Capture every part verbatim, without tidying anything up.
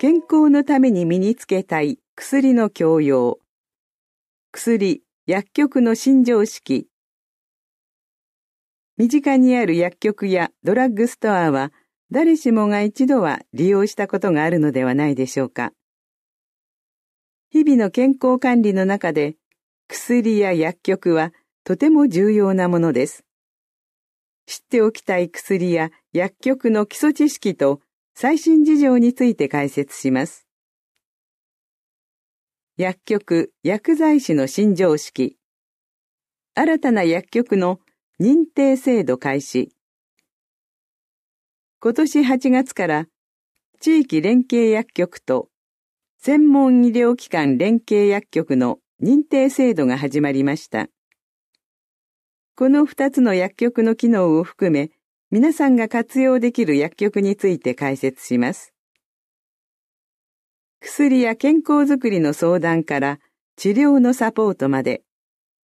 健康のために身につけたい薬の教養。薬、薬局の新常識。身近にある薬局やドラッグストアは、誰しもが一度は利用したことがあるのではないでしょうか。日々の健康管理の中で、薬や薬局はとても重要なものです。知っておきたい薬や薬局の基礎知識と最新事情について解説します。薬局・薬剤師の新常識。新たな薬局の認定制度開始。今年はちがつから地域連携薬局と専門医療機関連携薬局の認定制度が始まりました。このふたつの薬局の機能を含め、皆さんが活用できる薬局について解説します。薬や健康づくりの相談から治療のサポートまで。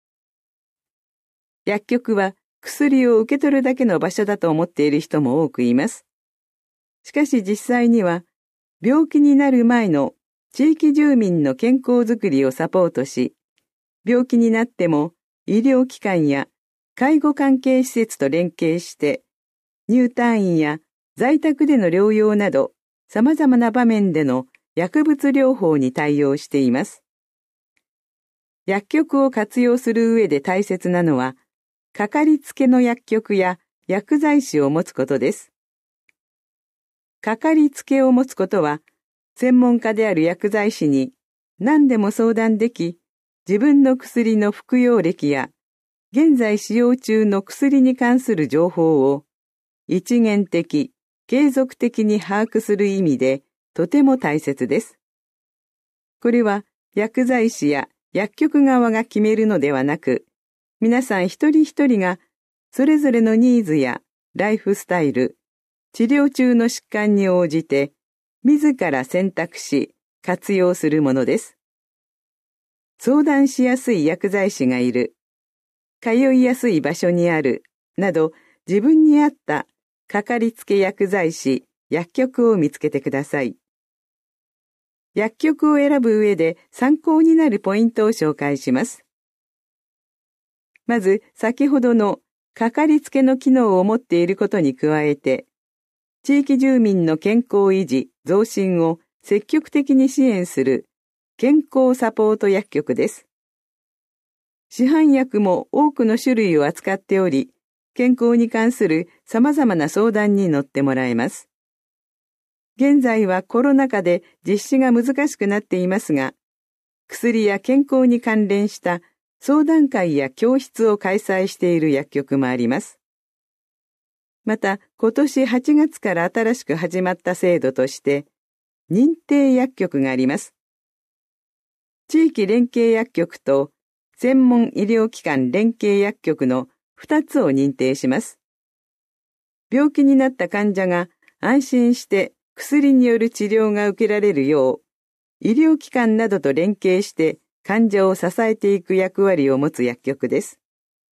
薬局は薬を受け取るだけの場所だと思っている人も多くいます。しかし実際には、病気になる前の地域住民の健康づくりをサポートし、病気になっても医療機関や介護関係施設と連携して、入退院や在宅での療養など、様々な場面での薬物療法に対応しています。薬局を活用する上で大切なのは、かかりつけの薬局や薬剤師を持つことです。かかりつけを持つことは、専門家である薬剤師に何でも相談でき、自分の薬の服用歴や、現在使用中の薬に関する情報を一元的、継続的に把握する意味でとても大切です。これは薬剤師や薬局側が決めるのではなく、皆さん一人一人がそれぞれのニーズやライフスタイル、治療中の疾患に応じて自ら選択し活用するものです。相談しやすい薬剤師がいる、通いやすい場所にある、など自分に合ったかかりつけ薬剤師、薬局を見つけてください。薬局を選ぶ上で参考になるポイントを紹介します。まず、先ほどのかかりつけの機能を持っていることに加えて、地域住民の健康維持、増進を積極的に支援する健康サポート薬局です。市販薬も多くの種類を扱っており、健康に関する様々な相談に乗ってもらえます。現在はコロナ禍で実施が難しくなっていますが、薬や健康に関連した相談会や教室を開催している薬局もあります。また、今年はちがつから新しく始まった制度として、認定薬局があります。地域連携薬局と専門医療機関連携薬局のふたつを認定します。病気になった患者が安心して薬による治療が受けられるよう、医療機関などと連携して患者を支えていく役割を持つ薬局です。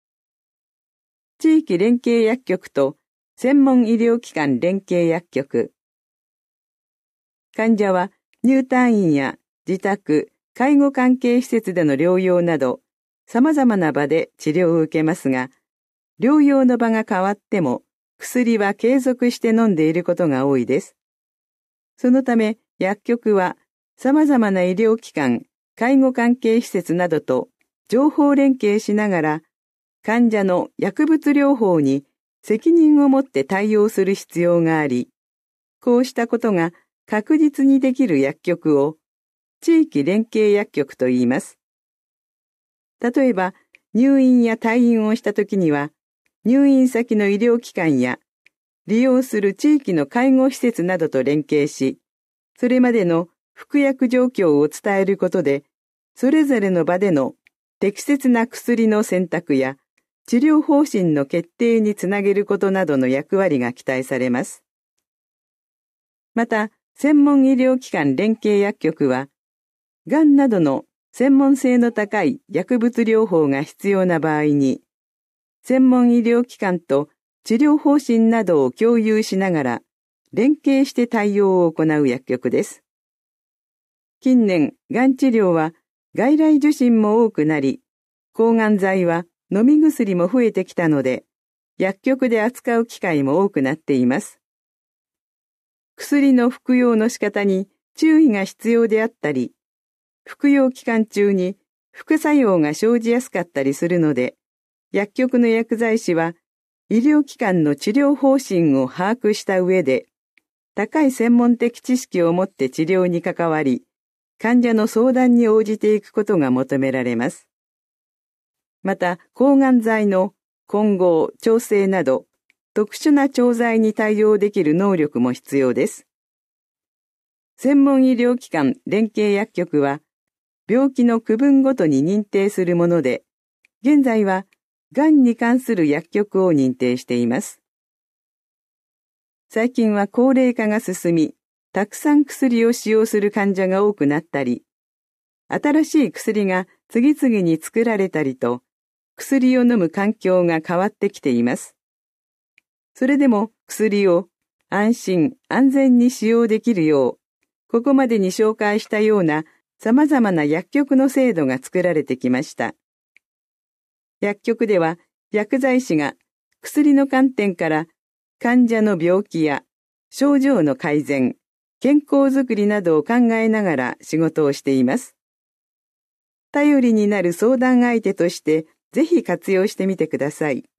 地域連携薬局と専門医療機関連携薬局。患者は入退院や自宅、介護関係施設での療養など、様々な場で治療を受けますが、療養の場が変わっても、薬は継続して飲んでいることが多いです。そのため、薬局は様々な医療機関、介護関係施設などと情報連携しながら、患者の薬物療法に責任を持って対応する必要があり、こうしたことが確実にできる薬局を地域連携薬局と言います。例えば、入院や退院をしたときには、入院先の医療機関や利用する地域の介護施設などと連携し、それまでの服薬状況を伝えることで、それぞれの場での適切な薬の選択や治療方針の決定につなげることなどの役割が期待されます。また、専門医療機関連携薬局は、がんなどの専門性の高い薬物療法が必要な場合に、専門医療機関と治療方針などを共有しながら、連携して対応を行う薬局です。 近年、がん治療は外来受診も多くなり、抗がん剤は飲み薬も増えてきたので、薬局で扱う機会も多くなっています。薬の服用の仕方に注意が必要であったり、服用期間中に副作用が生じやすかったりするので、薬局の薬剤師は医療機関の治療方針を把握した上で、高い専門的知識を持って治療に関わり、患者の相談に応じていくことが求められます。また、抗がん剤の混合、調整など、特殊な調剤に対応できる能力も必要です。専門医療機関連携薬局は、病気の区分ごとに認定するもので、現在は、がんに関する薬局を認定しています。最近は高齢化が進み、たくさん薬を使用する患者が多くなったり、新しい薬が次々に作られたりと、薬を飲む環境が変わってきています。それでも薬を安心安全に使用できるよう、ここまでに紹介したような様々な薬局の制度が作られてきました。薬局では薬剤師が薬の観点から患者の病気や症状の改善、健康づくりなどを考えながら仕事をしています。頼りになる相談相手としてぜひ活用してみてください。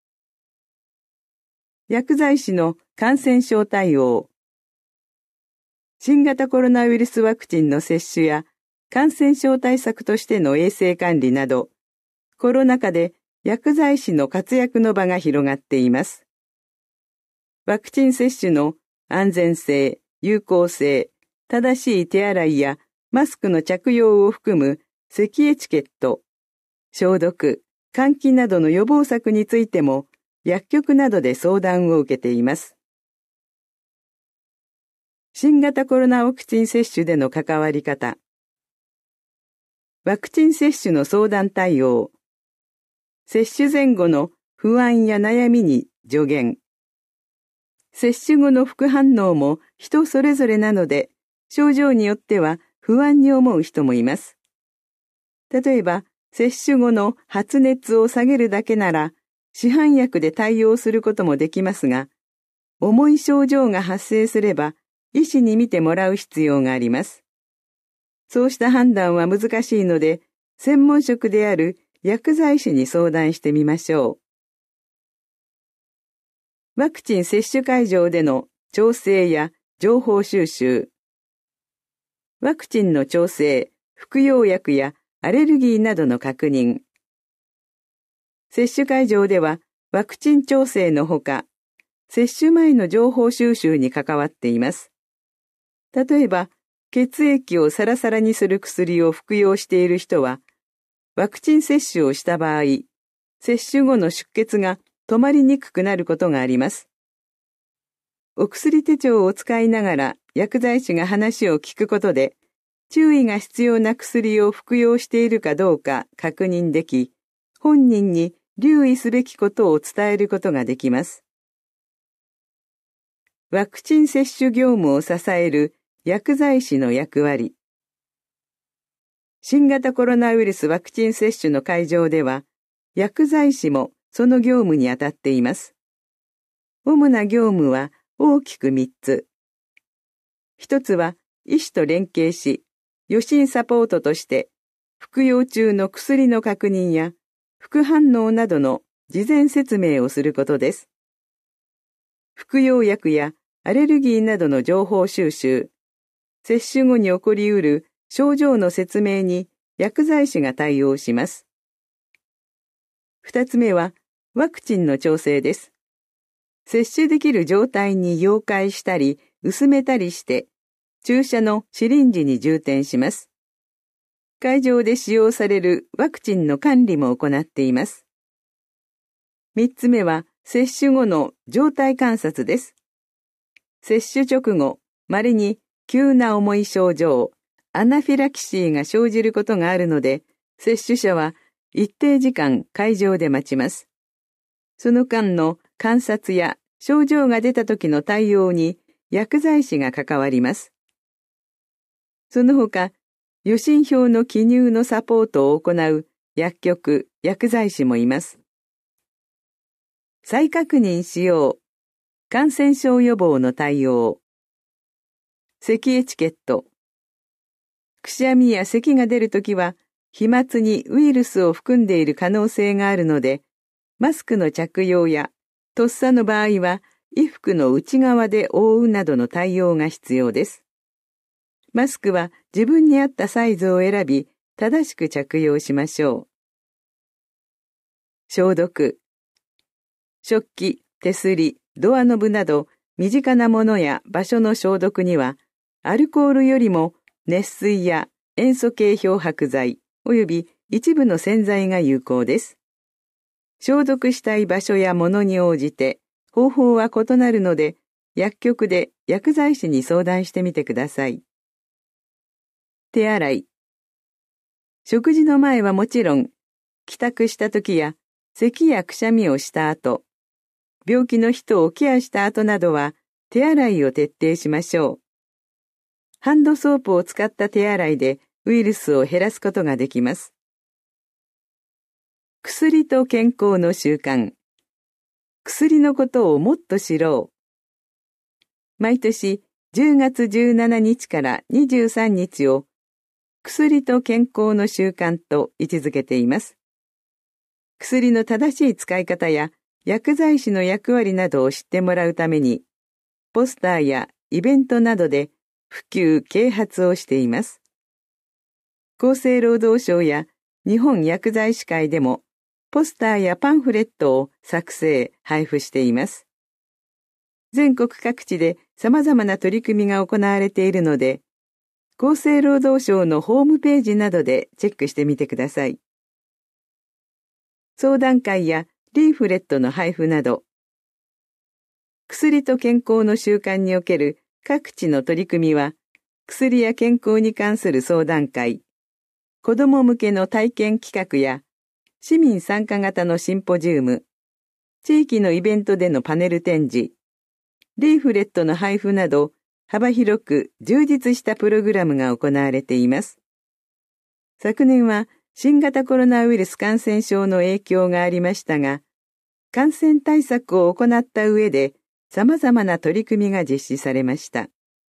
薬剤師の感染症対応。新型コロナウイルスワクチンの接種や感染症対策としての衛生管理など、コロナ禍で薬剤師の活躍の場が広がっています。ワクチン接種の安全性、有効性、正しい手洗いやマスクの着用を含む咳エチケット、消毒、換気などの予防策についても薬局などで相談を受けています。新型コロナワクチン接種での関わり方。ワクチン接種の相談対応。接種前後の不安や悩みに助言。接種後の副反応も人それぞれなので、症状によっては不安に思う人もいます。例えば、接種後の発熱を下げるだけなら、市販薬で対応することもできますが、重い症状が発生すれば、医師に診てもらう必要があります。そうした判断は難しいので、専門職である薬剤師に相談してみましょう。ワクチン接種会場での調整や情報収集。ワクチンの調整、服用薬やアレルギーなどの確認。接種会場ではワクチン調整のほか、接種前の情報収集に関わっています。例えば、血液をサラサラにする薬を服用している人は、ワクチン接種をした場合、接種後の出血が止まりにくくなることがあります。お薬手帳を使いながら薬剤師が話を聞くことで、注意が必要な薬を服用しているかどうか確認でき、本人に留意すべきことを伝えることができます。ワクチン接種業務を支える薬剤師の役割。新型コロナウイルスワクチン接種の会場では、薬剤師もその業務に当たっています。主な業務は大きくみっつ。一つは医師と連携し、予診サポートとして、服用中の薬の確認や副反応などの事前説明をすることです。服用薬やアレルギーなどの情報収集、接種後に起こりうる症状の説明に薬剤師が対応します。二つ目はワクチンの調整です。接種できる状態に溶解したり薄めたりして注射のシリンジに充填します。会場で使用されるワクチンの管理も行っています。三つ目は接種後の状態観察です。接種直後、稀に急な重い症状、アナフィラキシーが生じることがあるので、接種者は一定時間会場で待ちます。その間の観察や症状が出た時の対応に薬剤師が関わります。 その他、予診票の記入のサポートを行う薬局、薬剤師もいます。再確認しよう。感染症予防の対応。咳エチケット。くしゃみや咳が出るときは、飛沫にウイルスを含んでいる可能性があるので、マスクの着用や、とっさの場合は、衣服の内側で覆うなどの対応が必要です。マスクは自分に合ったサイズを選び、正しく着用しましょう。消毒。食器、手すり、ドアノブなど身近なものや場所の消毒には、アルコールよりも熱水や塩素系漂白剤及び一部の洗剤が有効です。消毒したい場所やものに応じて方法は異なるので、薬局で薬剤師に相談してみてください。手洗い。食事の前はもちろん、帰宅した時や咳やくしゃみをした後、病気の人をケアした後などは手洗いを徹底しましょう。ハンドソープを使った手洗いでウイルスを減らすことができます。薬と健康の習慣。薬のことをもっと知ろう。毎年じゅうがつじゅうしちにちからにじゅうさんにちを薬と健康の習慣と位置づけています。薬の正しい使い方や薬剤師の役割などを知ってもらうために、ポスターやイベントなどで普及・啓発をしています。厚生労働省や日本薬剤師会でも、ポスターやパンフレットを作成・配布しています。全国各地で様々な取り組みが行われているので、厚生労働省のホームページなどでチェックしてみてください。相談会やリーフレットの配布など、薬と健康の習慣における各地の取り組みは、薬や健康に関する相談会、子ども向けの体験企画や、市民参加型のシンポジウム、地域のイベントでのパネル展示、リーフレットの配布など、幅広く充実したプログラムが行われています。昨年は新型コロナウイルス感染症の影響がありましたが、感染対策を行った上で様々な取り組みが実施されました。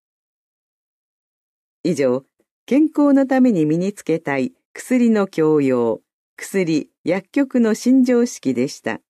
以上、健康のために身につけたい薬の教養、薬、薬局の新常識でした。